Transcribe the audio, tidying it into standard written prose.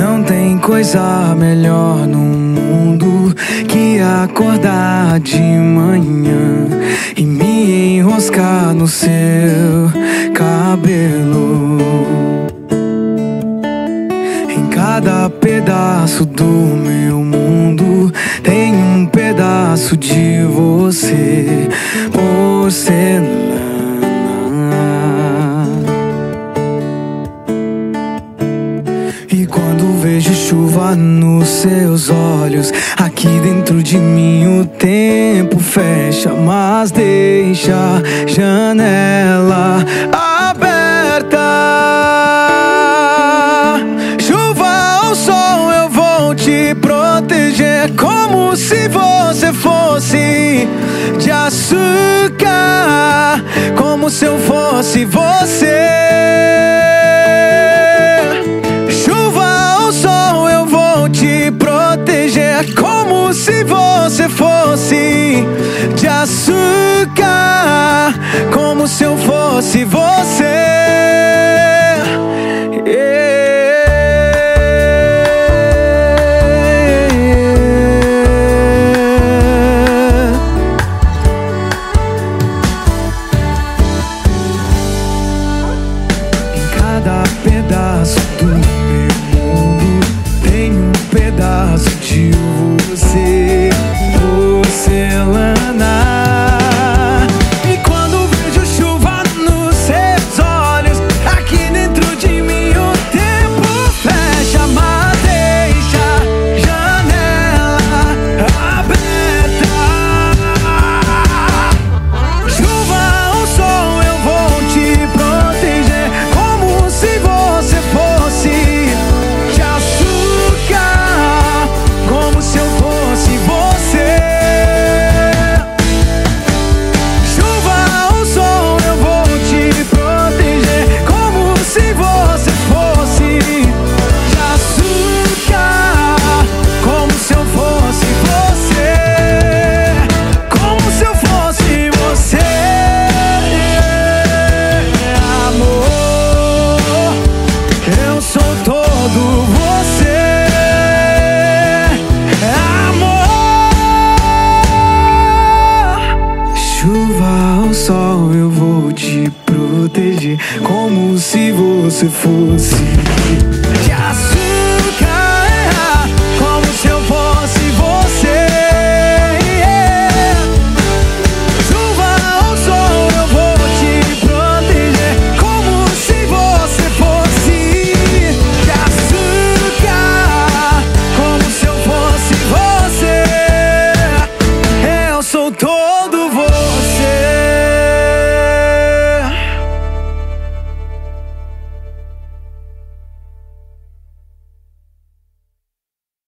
Não tem coisa melhor no mundo que acordar de manhã e me enroscar no seu cabelo. Em cada pedaço do meu mundo tem um pedaço de você, porcelana. E quando vejo chuva nos seus olhos, aqui dentro de mim o tempo fecha, mas deixa a janela aberta. Chuva ou sol, eu vou te proteger, como se você fosse de açúcar, como se eu fosse você.